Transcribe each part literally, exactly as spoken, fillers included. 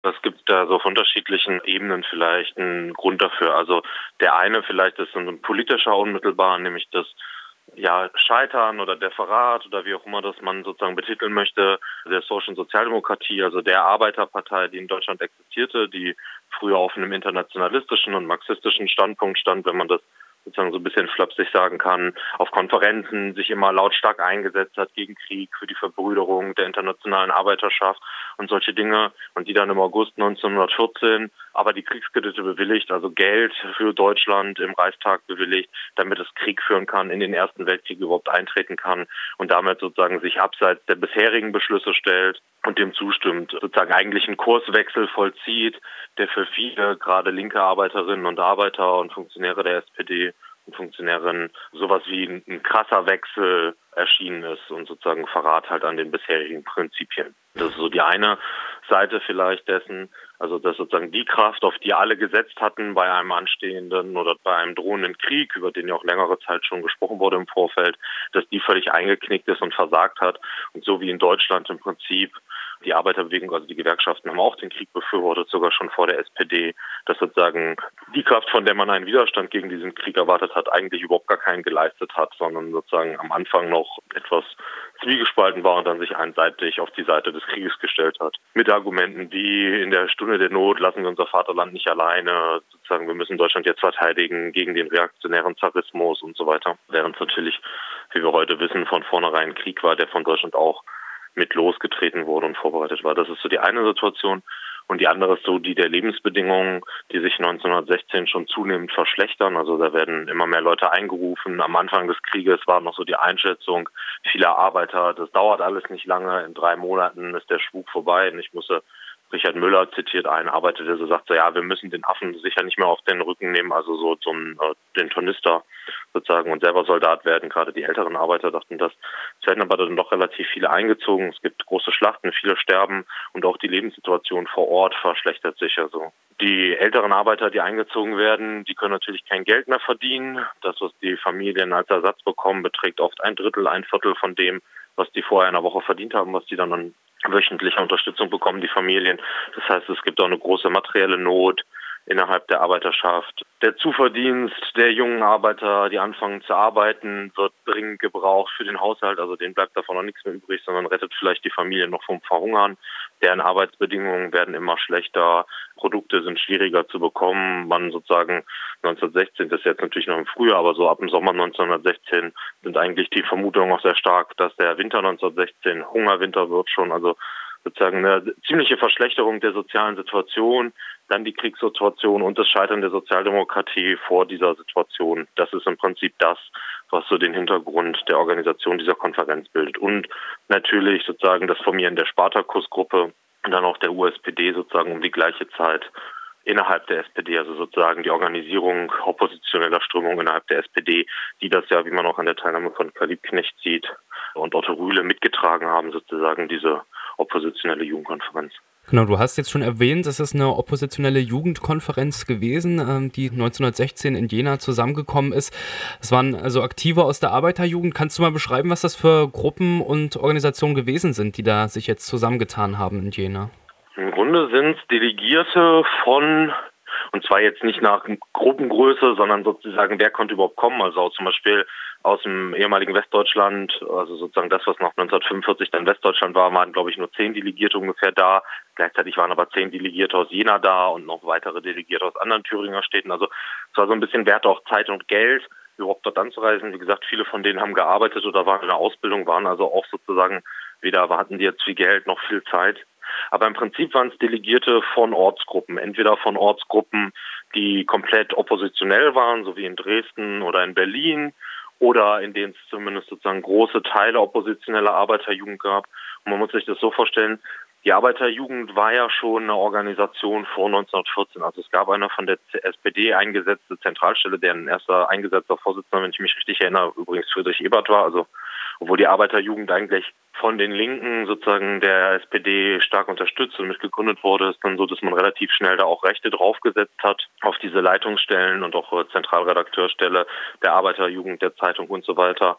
Es gibt da so auf unterschiedlichen Ebenen vielleicht einen Grund dafür. Also der eine vielleicht ist so ein politischer unmittelbar, nämlich das ja, Scheitern oder der Verrat oder wie auch immer das man sozusagen betiteln möchte, der Social- Sozialdemokratie, also der Arbeiterpartei, die in Deutschland existierte, die früher auf einem internationalistischen und marxistischen Standpunkt stand, wenn man das sozusagen so ein bisschen flapsig sagen kann, auf Konferenzen sich immer lautstark eingesetzt hat gegen Krieg, für die Verbrüderung der internationalen Arbeiterschaft und solche Dinge und die dann im August neunzehnhundertvierzehn aber die Kriegskredite bewilligt, also Geld für Deutschland im Reichstag bewilligt, damit es Krieg führen kann, in den Ersten Weltkrieg überhaupt eintreten kann und damit sozusagen sich abseits der bisherigen Beschlüsse stellt und dem zustimmt, sozusagen eigentlich einen Kurswechsel vollzieht, der für viele, gerade linke Arbeiterinnen und Arbeiter und Funktionäre der S P D und Funktionärinnen sowas wie ein, ein krasser Wechsel erschienen ist und sozusagen Verrat halt an den bisherigen Prinzipien. Das ist so die eine Seite vielleicht dessen, also dass sozusagen die Kraft, auf die alle gesetzt hatten bei einem anstehenden oder bei einem drohenden Krieg, über den ja auch längere Zeit schon gesprochen wurde im Vorfeld, dass die völlig eingeknickt ist und versagt hat. Und so wie in Deutschland im Prinzip die Arbeiterbewegung, also die Gewerkschaften haben auch den Krieg befürwortet, sogar schon vor der S P D, dass sozusagen die Kraft, von der man einen Widerstand gegen diesen Krieg erwartet hat, eigentlich überhaupt gar keinen geleistet hat, sondern sozusagen am Anfang noch etwas zwiegespalten war und dann sich einseitig auf die Seite des Krieges gestellt hat. Mit Argumenten wie in der Stunde der Not lassen wir unser Vaterland nicht alleine, sozusagen wir müssen Deutschland jetzt verteidigen gegen den reaktionären Zarismus und so weiter. Während es natürlich, wie wir heute wissen, von vornherein ein Krieg war, der von Deutschland auch mit losgetreten wurde und vorbereitet war. Das ist so die eine Situation. Und die andere ist so die der Lebensbedingungen, die sich neunzehnhundertsechzehn schon zunehmend verschlechtern. Also da werden immer mehr Leute eingerufen. Am Anfang des Krieges war noch so die Einschätzung vieler Arbeiter, das dauert alles nicht lange, in drei Monaten ist der Spuk vorbei. Und ich musste Richard Müller zitiert einen Arbeiter, der so sagt, so, ja, wir müssen den Affen sicher nicht mehr auf den Rücken nehmen, also so zum äh, den Tornister sozusagen und selber Soldat werden. Gerade die älteren Arbeiter dachten das. Es werden aber dann doch relativ viele eingezogen. Es gibt große Schlachten, viele sterben und auch die Lebenssituation vor Ort verschlechtert sich. Also die älteren Arbeiter, die eingezogen werden, die können natürlich kein Geld mehr verdienen. Das, was die Familien als Ersatz bekommen, beträgt oft ein Drittel, ein Viertel von dem, was die vorher in einer Woche verdient haben, was die dann an wöchentlicher Unterstützung bekommen, die Familien. Das heißt, es gibt auch eine große materielle Not innerhalb der Arbeiterschaft. Der Zuverdienst der jungen Arbeiter, die anfangen zu arbeiten, wird dringend gebraucht für den Haushalt. Also denen bleibt davon noch nichts mehr übrig, sondern rettet vielleicht die Familie noch vom Verhungern. Deren Arbeitsbedingungen werden immer schlechter. Produkte sind schwieriger zu bekommen. Man sozusagen neunzehnhundertsechzehn, das ist jetzt natürlich noch im Frühjahr, aber so ab dem Sommer neunzehnhundertsechzehn sind eigentlich die Vermutungen auch sehr stark, dass der Winter neunzehnhundertsechzehn Hungerwinter wird schon. Also sozusagen eine ziemliche Verschlechterung der sozialen Situation, dann die Kriegssituation und das Scheitern der Sozialdemokratie vor dieser Situation. Das ist im Prinzip das, was so den Hintergrund der Organisation dieser Konferenz bildet. Und natürlich sozusagen das Formieren der Spartakus-Gruppe und dann auch der U S P D sozusagen um die gleiche Zeit innerhalb der S P D, also sozusagen die Organisierung oppositioneller Strömungen innerhalb der S P D, die das ja, wie man auch an der Teilnahme von Karl Liebknecht sieht und Otto Rühle mitgetragen haben, sozusagen diese oppositionelle Jugendkonferenz. Genau, du hast jetzt schon erwähnt, es ist eine oppositionelle Jugendkonferenz gewesen, ähm, die neunzehnhundertsechzehn in Jena zusammengekommen ist. Es waren also Aktive aus der Arbeiterjugend. Kannst du mal beschreiben, was das für Gruppen und Organisationen gewesen sind, die da sich jetzt zusammengetan haben in Jena? Im Grunde sind es Delegierte von, und zwar jetzt nicht nach Gruppengröße, sondern sozusagen, wer konnte überhaupt kommen. Also auch zum Beispiel aus dem ehemaligen Westdeutschland, also sozusagen das, was nach neunzehnhundertfünfundvierzig dann Westdeutschland war, waren, glaube ich, nur zehn Delegierte ungefähr da. Gleichzeitig waren aber zehn Delegierte aus Jena da und noch weitere Delegierte aus anderen Thüringer Städten. Also es war so ein bisschen wert auch Zeit und Geld, überhaupt dort anzureisen. Wie gesagt, viele von denen haben gearbeitet oder waren in der Ausbildung, waren also auch sozusagen, weder hatten die jetzt viel Geld noch viel Zeit. Aber im Prinzip waren es Delegierte von Ortsgruppen, entweder von Ortsgruppen, die komplett oppositionell waren, so wie in Dresden oder in Berlin, oder in denen es zumindest sozusagen große Teile oppositioneller Arbeiterjugend gab. Und man muss sich das so vorstellen, die Arbeiterjugend war ja schon eine Organisation vor neunzehnhundertvierzehn. Also es gab eine von der S P D eingesetzte Zentralstelle, deren erster eingesetzter Vorsitzender, wenn ich mich richtig erinnere, übrigens Friedrich Ebert war. Also obwohl die Arbeiterjugend eigentlich von den Linken sozusagen der S P D stark unterstützt und mitgegründet wurde, ist dann so, dass man relativ schnell da auch Rechte draufgesetzt hat auf diese Leitungsstellen und auch Zentralredakteurstelle der Arbeiterjugend, der Zeitung und so weiter.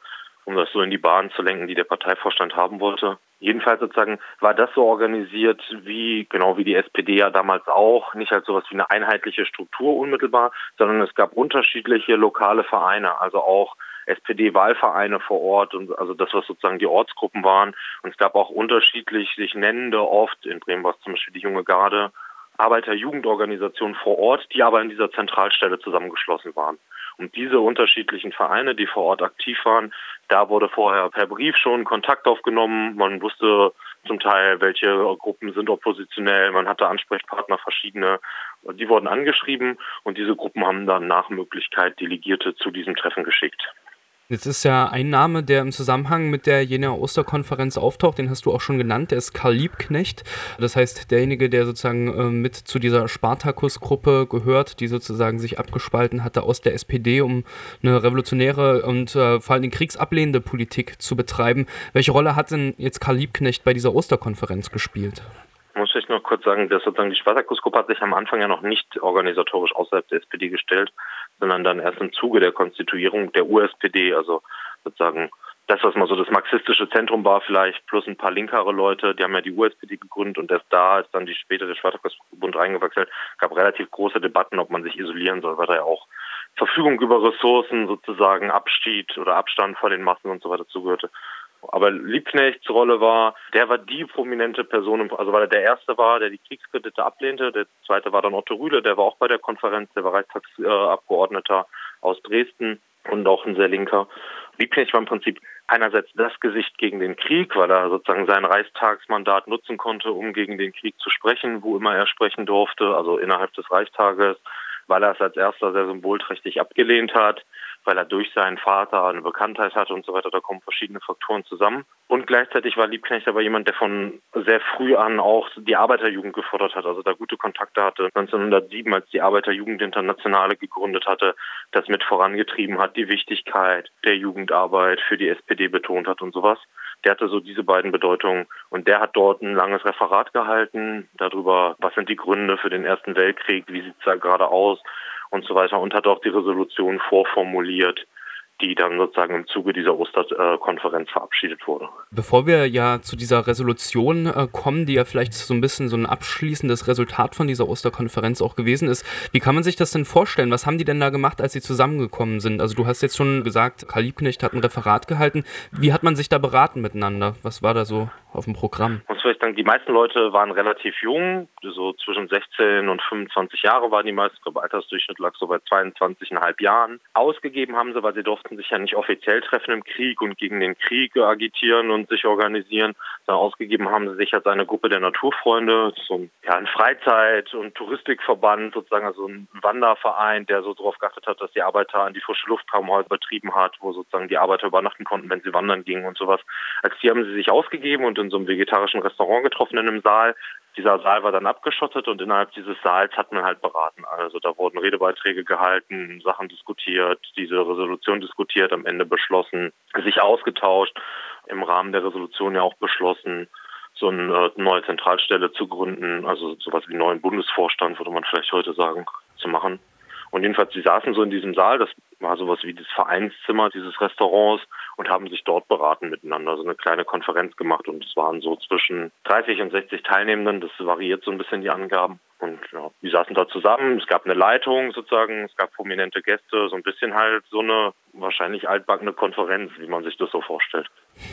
um das so in die Bahn zu lenken, die der Parteivorstand haben wollte. Jedenfalls sozusagen war das so organisiert wie, genau wie die S P D ja damals auch, nicht als sowas wie eine einheitliche Struktur unmittelbar, sondern es gab unterschiedliche lokale Vereine, also auch S P D-Wahlvereine vor Ort, und also das, was sozusagen die Ortsgruppen waren. Und es gab auch unterschiedlich sich nennende, oft in Bremen war es zum Beispiel die Junge Garde, Arbeiter-Jugendorganisationen vor Ort, die aber in dieser Zentralstelle zusammengeschlossen waren. Und diese unterschiedlichen Vereine, die vor Ort aktiv waren, da wurde vorher per Brief schon Kontakt aufgenommen. Man wusste zum Teil, welche Gruppen sind oppositionell. Man hatte Ansprechpartner verschiedene. Die wurden angeschrieben und diese Gruppen haben dann nach Möglichkeit Delegierte zu diesem Treffen geschickt. Jetzt ist ja ein Name, der im Zusammenhang mit der Jenaer Osterkonferenz auftaucht, den hast du auch schon genannt, der ist Karl Liebknecht. Das heißt, derjenige, der sozusagen äh, mit zu dieser Spartakus-Gruppe gehört, die sozusagen sich abgespalten hatte aus der S P D, um eine revolutionäre und äh, vor allem kriegsablehnende Politik zu betreiben. Welche Rolle hat denn jetzt Karl Liebknecht bei dieser Osterkonferenz gespielt? Muss ich noch kurz sagen, dass sozusagen die Spartakus-Gruppe hat sich am Anfang ja noch nicht organisatorisch außerhalb der S P D gestellt, sondern dann erst im Zuge der Konstituierung der U S P D, also sozusagen das, was mal so das marxistische Zentrum war vielleicht, plus ein paar linkere Leute, die haben ja die U S P D gegründet und erst da ist dann die spätere Spartakus-Bund reingewechselt. Es gab relativ große Debatten, ob man sich isolieren soll, weil da ja auch Verfügung über Ressourcen, sozusagen Abschied oder Abstand von den Massen und so weiter zugehörte. Aber Liebknechts Rolle war, der war die prominente Person, also weil er der Erste war, der die Kriegskredite ablehnte. Der Zweite war dann Otto Rühle, der war auch bei der Konferenz, der war Reichstagsabgeordneter aus Dresden und auch ein sehr linker. Liebknecht war im Prinzip einerseits das Gesicht gegen den Krieg, weil er sozusagen sein Reichstagsmandat nutzen konnte, um gegen den Krieg zu sprechen, wo immer er sprechen durfte, also innerhalb des Reichstages, weil er es als erster sehr symbolträchtig abgelehnt hat, weil er durch seinen Vater eine Bekanntheit hatte und so weiter. Da kommen verschiedene Faktoren zusammen. Und gleichzeitig war Liebknecht aber jemand, der von sehr früh an auch die Arbeiterjugend gefordert hat, also da gute Kontakte hatte. neunzehnhundertsieben, als die Arbeiterjugendinternationale gegründet hatte, das mit vorangetrieben hat, die Wichtigkeit der Jugendarbeit für die S P D betont hat und sowas. Der hatte so diese beiden Bedeutungen und der hat dort ein langes Referat gehalten darüber, was sind die Gründe für den Ersten Weltkrieg, wie sieht es da gerade aus und so weiter, und hat auch die Resolution vorformuliert, die dann sozusagen im Zuge dieser Osterkonferenz verabschiedet wurde. Bevor wir ja zu dieser Resolution äh, kommen, die ja vielleicht so ein bisschen so ein abschließendes Resultat von dieser Osterkonferenz auch gewesen ist, wie kann man sich das denn vorstellen? Was haben die denn da gemacht, als sie zusammengekommen sind? Also du hast jetzt schon gesagt, Karl Liebknecht hat ein Referat gehalten. Wie hat man sich da beraten miteinander? Was war da so auf dem Programm? Ich muss vielleicht sagen, die meisten Leute waren relativ jung, so zwischen sechzehn und fünfundzwanzig Jahre waren die meisten. Ich glaube, Altersdurchschnitt lag so bei zweiundzwanzig Komma fünf Jahren. Ausgegeben haben sie, weil sie durften sich ja nicht offiziell treffen im Krieg und gegen den Krieg agitieren und sich organisieren, sondern ausgegeben haben sie sich als eine Gruppe der Naturfreunde, so ein, ja, ein Freizeit- und Touristikverband, sozusagen also ein Wanderverein, der so darauf geachtet hat, dass die Arbeiter an die frische Luft kamen, halt übertrieben hat, wo sozusagen die Arbeiter übernachten konnten, wenn sie wandern gingen und sowas. Als die haben sie sich ausgegeben und in so einem vegetarischen Restaurant getroffen in einem Saal. Dieser Saal war dann abgeschottet und innerhalb dieses Saals hat man halt beraten. Also da wurden Redebeiträge gehalten, Sachen diskutiert, diese Resolution diskutiert, am Ende beschlossen, sich ausgetauscht, im Rahmen der Resolution ja auch beschlossen, so eine neue Zentralstelle zu gründen, also sowas wie einen neuen Bundesvorstand, würde man vielleicht heute sagen, zu machen. Und jedenfalls, sie saßen so in diesem Saal, das war sowas wie das Vereinszimmer dieses Restaurants, und haben sich dort beraten miteinander, so eine kleine Konferenz gemacht, und es waren so zwischen dreißig und sechzig Teilnehmenden, das variiert so ein bisschen die Angaben. Und ja, die saßen da zusammen, es gab eine Leitung sozusagen, es gab prominente Gäste, so ein bisschen halt so eine wahrscheinlich altbackene Konferenz, wie man sich das so vorstellt.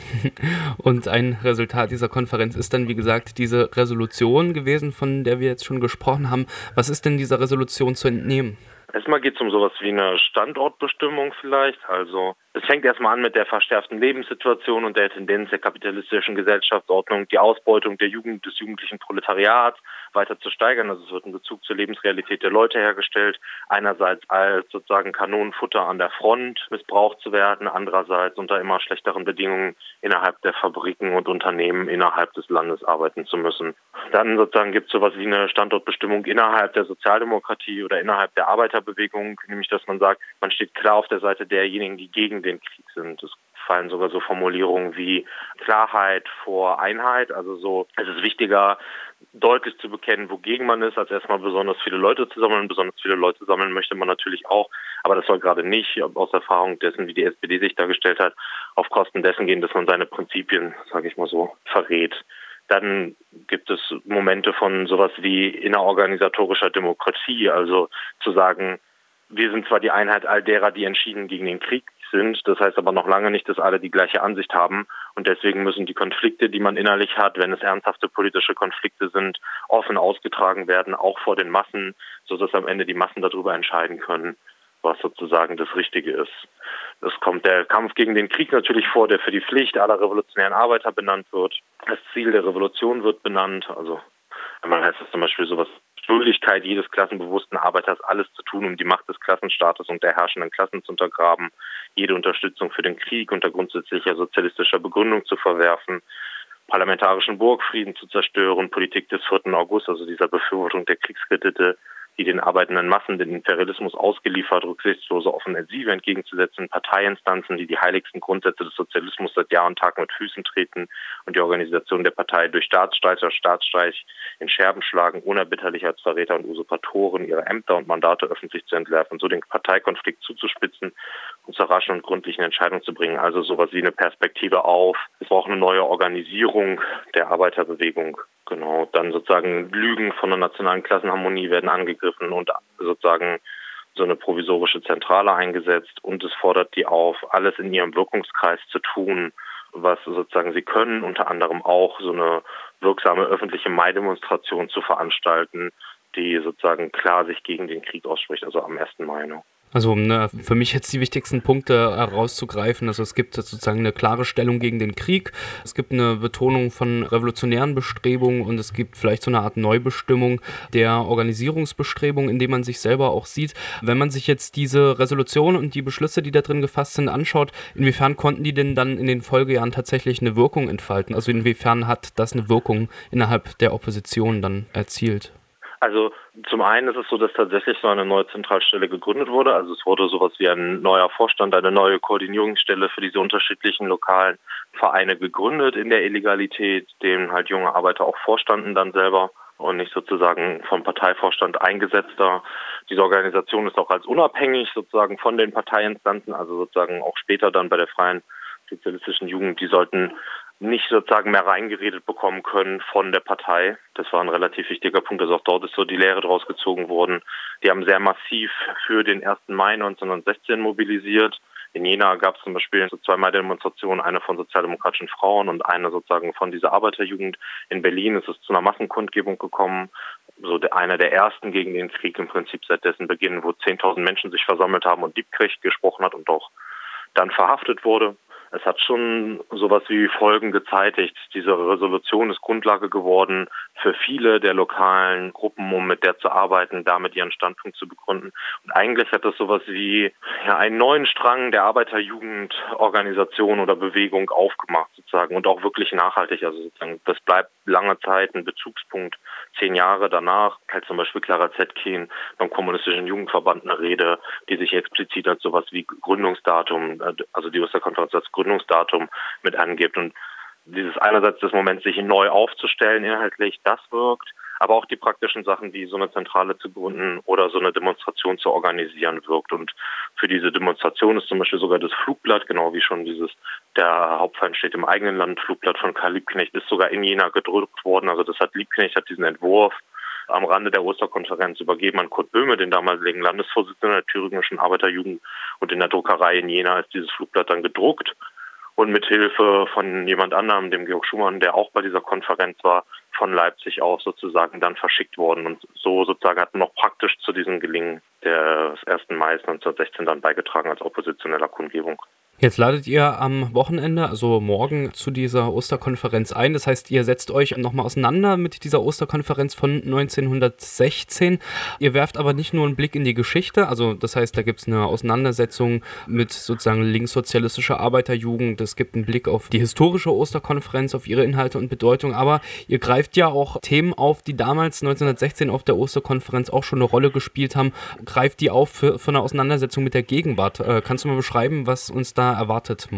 Und ein Resultat dieser Konferenz ist dann, wie gesagt, diese Resolution gewesen, von der wir jetzt schon gesprochen haben. Was ist denn dieser Resolution zu entnehmen? Erstmal geht es um sowas wie eine Standortbestimmung vielleicht. Also es fängt erstmal an mit der verschärften Lebenssituation und der Tendenz der kapitalistischen Gesellschaftsordnung, die Ausbeutung der Jugend, des jugendlichen Proletariats weiter zu steigern. Also es wird ein Bezug zur Lebensrealität der Leute hergestellt. Einerseits als sozusagen Kanonenfutter an der Front missbraucht zu werden, andererseits unter immer schlechteren Bedingungen innerhalb der Fabriken und Unternehmen innerhalb des Landes arbeiten zu müssen. Dann sozusagen gibt es sowas wie eine Standortbestimmung innerhalb der Sozialdemokratie oder innerhalb der Arbeiterbewegung, nämlich dass man sagt, man steht klar auf der Seite derjenigen, die gegen den Krieg sind. Es fallen sogar so Formulierungen wie Klarheit vor Einheit, also so, es ist wichtiger, deutlich zu bekennen, wogegen man ist, als erstmal besonders viele Leute zu sammeln. Besonders viele Leute sammeln möchte man natürlich auch, aber das soll gerade nicht, aus Erfahrung dessen, wie die S P D sich dargestellt hat, auf Kosten dessen gehen, dass man seine Prinzipien, sage ich mal so, verrät. Dann gibt es Momente von sowas wie innerorganisatorischer Demokratie, also zu sagen, wir sind zwar die Einheit all derer, die entschieden gegen den Krieg sind, das heißt aber noch lange nicht, dass alle die gleiche Ansicht haben und deswegen müssen die Konflikte, die man innerlich hat, wenn es ernsthafte politische Konflikte sind, offen ausgetragen werden, auch vor den Massen, sodass am Ende die Massen darüber entscheiden können, was sozusagen das Richtige ist. Es kommt der Kampf gegen den Krieg natürlich vor, der für die Pflicht aller revolutionären Arbeiter benannt wird. Das Ziel der Revolution wird benannt, also einmal heißt es zum Beispiel sowas, Schuldigkeit jedes klassenbewussten Arbeiters, alles zu tun, um die Macht des Klassenstaates und der herrschenden Klassen zu untergraben, jede Unterstützung für den Krieg unter grundsätzlicher sozialistischer Begründung zu verwerfen, parlamentarischen Burgfrieden zu zerstören, Politik des vierten August, also dieser Befürwortung der Kriegskredite, die den arbeitenden Massen den Imperialismus ausgeliefert, rücksichtslose Offensive entgegenzusetzen, Parteiinstanzen, die die heiligsten Grundsätze des Sozialismus seit Jahr und Tag mit Füßen treten und die Organisation der Partei durch Staatsstreich oder Staatsstreich in Scherben schlagen, unerbitterlich als Verräter und Usurpatoren ihre Ämter und Mandate öffentlich zu entwerfen, so den Parteikonflikt zuzuspitzen und zur raschen und gründlichen Entscheidung zu bringen. Also sowas wie eine Perspektive auf. Es braucht eine neue Organisierung der Arbeiterbewegung. Genau, dann sozusagen Lügen von der nationalen Klassenharmonie werden angegriffen und sozusagen so eine provisorische Zentrale eingesetzt und es fordert die auf, alles in ihrem Wirkungskreis zu tun, was sozusagen sie können, unter anderem auch so eine wirksame öffentliche Mai-Demonstration zu veranstalten, die sozusagen klar sich gegen den Krieg ausspricht, also am ersten Mai. Ne? Also um ne, für mich jetzt die wichtigsten Punkte herauszugreifen, also es gibt sozusagen eine klare Stellung gegen den Krieg, es gibt eine Betonung von revolutionären Bestrebungen und es gibt vielleicht so eine Art Neubestimmung der Organisierungsbestrebungen, in dem man sich selber auch sieht. Wenn man sich jetzt diese Resolution und die Beschlüsse, die da drin gefasst sind, anschaut, inwiefern konnten die denn dann in den Folgejahren tatsächlich eine Wirkung entfalten? Also inwiefern hat das eine Wirkung innerhalb der Opposition dann erzielt? Also zum einen ist es so, dass tatsächlich so eine neue Zentralstelle gegründet wurde. Also es wurde sowas wie ein neuer Vorstand, eine neue Koordinierungsstelle für diese unterschiedlichen lokalen Vereine gegründet in der Illegalität, denen halt junge Arbeiter auch vorstanden dann selber und nicht sozusagen vom Parteivorstand eingesetzter. Diese Organisation ist auch als unabhängig sozusagen von den Parteiinstanzen, also sozusagen auch später dann bei der Freien Sozialistischen Jugend, die sollten nicht sozusagen mehr reingeredet bekommen können von der Partei. Das war ein relativ wichtiger Punkt, also auch dort ist so die Lehre draus gezogen worden. Die haben sehr massiv für den ersten Mai neunzehnhundertsechzehn mobilisiert. In Jena gab es zum Beispiel so zwei Mai-Demonstrationen, eine von sozialdemokratischen Frauen und eine sozusagen von dieser Arbeiterjugend. In Berlin ist es zu einer Massenkundgebung gekommen, so der, einer der ersten gegen den Krieg im Prinzip seit dessen Beginn, wo zehntausend Menschen sich versammelt haben und Liebknecht gesprochen hat und auch dann verhaftet wurde. Es hat schon sowas wie Folgen gezeitigt. Diese Resolution ist Grundlage geworden für viele der lokalen Gruppen, um mit der zu arbeiten, damit ihren Standpunkt zu begründen. Und eigentlich hat das sowas wie ja, einen neuen Strang der Arbeiterjugendorganisation oder Bewegung aufgemacht sozusagen und auch wirklich nachhaltig. Also sozusagen, das bleibt lange Zeit ein Bezugspunkt. Zehn Jahre danach hält zum Beispiel Clara Zetkin beim Kommunistischen Jugendverband eine Rede, die sich explizit als sowas wie Gründungsdatum, also die Osterkonferenz als Gründungsdatum mit angibt. Und dieses einerseits des Moments, sich neu aufzustellen inhaltlich, das wirkt, aber auch die praktischen Sachen, wie so eine Zentrale zu gründen oder so eine Demonstration zu organisieren, wirkt. Und für diese Demonstration ist zum Beispiel sogar das Flugblatt, genau wie schon dieses, der Hauptfeind steht im eigenen Land, Flugblatt von Karl Liebknecht, ist sogar in Jena gedruckt worden. Also das hat Liebknecht, hat diesen Entwurf am Rande der Osterkonferenz übergeben an Kurt Böhme, den damaligen Landesvorsitzenden der thüringischen Arbeiterjugend. Und in der Druckerei in Jena ist dieses Flugblatt dann gedruckt. Und mit Hilfe von jemand anderem, dem Georg Schumann, der auch bei dieser Konferenz war, von Leipzig aus sozusagen dann verschickt worden. Und so sozusagen hat man noch praktisch zu diesem Gelingen des ersten Mai neunzehnhundertsechzehn dann beigetragen als oppositioneller Kundgebung. Jetzt ladet ihr am Wochenende, also morgen, zu dieser Osterkonferenz ein. Das heißt, ihr setzt euch nochmal auseinander mit dieser Osterkonferenz von neunzehnhundertsechzehn. Ihr werft aber nicht nur einen Blick in die Geschichte, also das heißt, da gibt es eine Auseinandersetzung mit sozusagen linkssozialistischer Arbeiterjugend. Es gibt einen Blick auf die historische Osterkonferenz, auf ihre Inhalte und Bedeutung. Aber ihr greift ja auch Themen auf, die damals neunzehnhundertsechzehn auf der Osterkonferenz auch schon eine Rolle gespielt haben. Greift die auf für, für eine Auseinandersetzung mit der Gegenwart. Äh, kannst du mal beschreiben, was uns da erwartet morgen?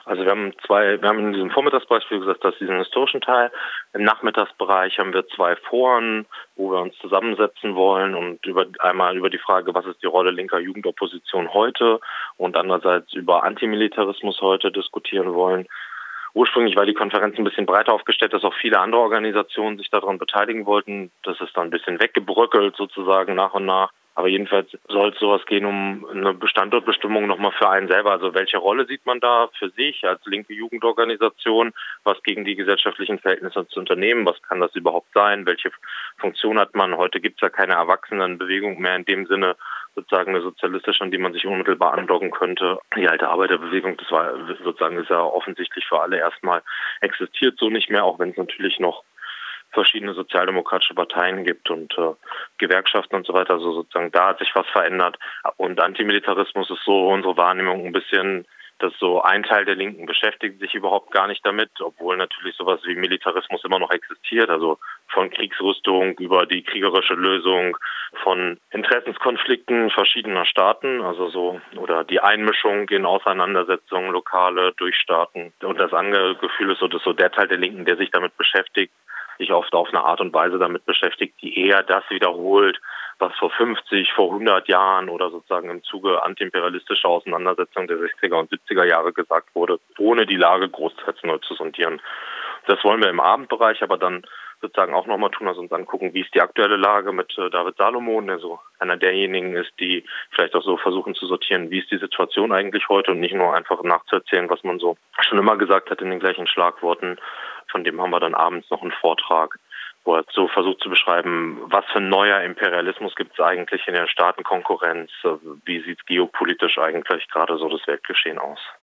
Also wir haben zwei, wir haben in diesem Vormittagsbereich, wie gesagt, das diesen historischen Teil. Im Nachmittagsbereich haben wir zwei Foren, wo wir uns zusammensetzen wollen und über einmal über die Frage, was ist die Rolle linker Jugendopposition heute und andererseits über Antimilitarismus heute diskutieren wollen. Ursprünglich war die Konferenz ein bisschen breiter aufgestellt, dass auch viele andere Organisationen sich daran beteiligen wollten. Das ist dann ein bisschen weggebröckelt sozusagen nach und nach. Aber jedenfalls soll es sowas gehen um eine Standortbestimmung nochmal für einen selber. Also welche Rolle sieht man da für sich als linke Jugendorganisation? Was gegen die gesellschaftlichen Verhältnisse zu unternehmen? Was kann das überhaupt sein? Welche Funktion hat man? Heute gibt es ja keine Erwachsenenbewegung mehr in dem Sinne, sozusagen eine sozialistische, an die man sich unmittelbar andocken könnte. Die alte Arbeiterbewegung, das war sozusagen, ist ja offensichtlich für alle erstmal, existiert so nicht mehr, auch wenn es natürlich noch verschiedene sozialdemokratische Parteien gibt und äh, Gewerkschaften und so weiter. Also sozusagen da hat sich was verändert. Und Antimilitarismus ist so unsere Wahrnehmung ein bisschen, dass so ein Teil der Linken beschäftigt sich überhaupt gar nicht damit, obwohl natürlich sowas wie Militarismus immer noch existiert. Also von Kriegsrüstung über die kriegerische Lösung von Interessenskonflikten verschiedener Staaten, also so, oder die Einmischung in Auseinandersetzungen lokale durch Staaten. Und das andere Gefühl ist so, dass so der Teil der Linken, der sich damit beschäftigt, sich oft auf eine Art und Weise damit beschäftigt, die eher das wiederholt, was vor fünfzig, vor hundert Jahren oder sozusagen im Zuge antiimperialistischer Auseinandersetzungen der sechziger und siebziger Jahre gesagt wurde, ohne die Lage großteils neu zu sondieren. Das wollen wir im Abendbereich aber dann sozusagen auch nochmal tun, also uns angucken, wie ist die aktuelle Lage mit äh, David Salomon, der so einer derjenigen ist, die vielleicht auch so versuchen zu sortieren, wie ist die Situation eigentlich heute und nicht nur einfach nachzuerzählen, was man so schon immer gesagt hat in den gleichen Schlagworten. Von dem haben wir dann abends noch einen Vortrag, wo er so versucht zu beschreiben, was für ein neuer Imperialismus gibt es eigentlich in der Staatenkonkurrenz, wie sieht es geopolitisch eigentlich gerade so das Weltgeschehen aus.